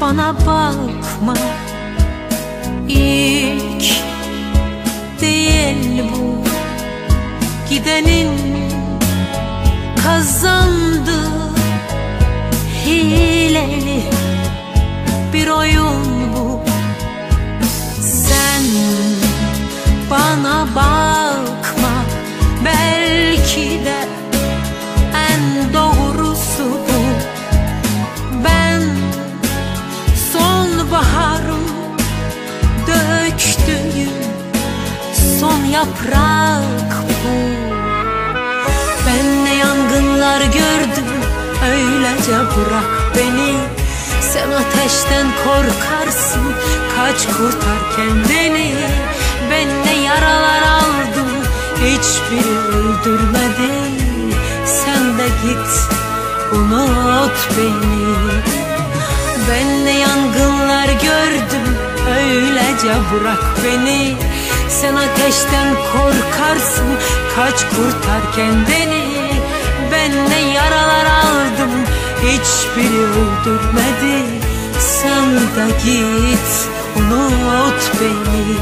bana bakma, ilk değil bu. Gidenin kazandı, hileli bir oyun bu. Sen bana bakma, belki de en doğrusu bu. Ben sonbaharım, döktüğüm son yaprak bu. Ben ne yangınlar gördüm, öylece bırak beni. Sen ateşten korkarsın, kaç kurtar kendini. Ben ne yaralar aldım, hiçbiri öldürmedi. Sen de git, unut beni. Ben ne yangınlar gördüm, öylece bırak beni. Sen ateşten korkarsın, kaç kurtar kendini. Ben ne yaralar aldım, hiçbiri öldürmedi. Sen de git, unut beni.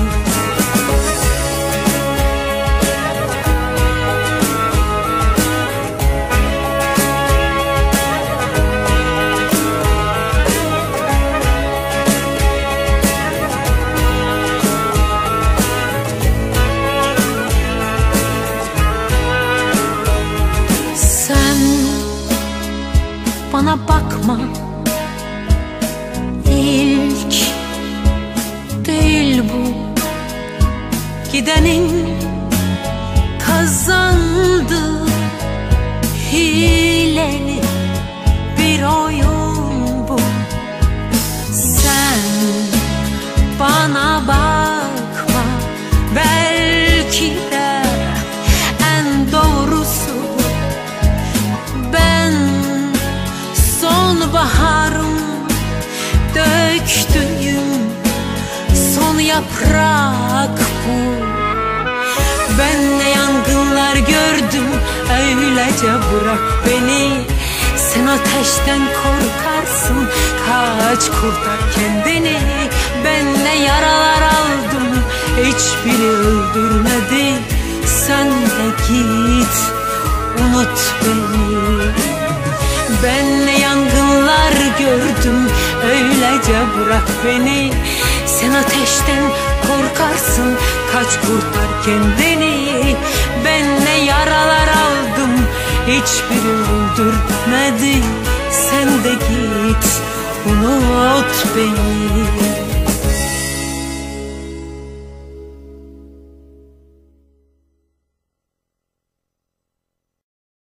Bana bakma, ilk değil bu. Gidenin kazandı, hileli bir oyun bu. Sen bana bakma, belki de en doğrusu bu. Ben sonbaharım, döktüğüm son yaprak bu. Ben ne yangınlar gördüm, öylece bırak beni. Sen ateşten korkarsın, kaç kurtar kendini. Ben ne yaralar aldım, hiçbiri öldürmedi. Sen de git, unut beni. Ben ne yangınlar gördüm, öylece bırak beni. Sen ateşten korkarsın, kaç kurtar kendini. Ben ne yaralar aldım, hiçbiri öldürmedi. Sen de git, unut beni.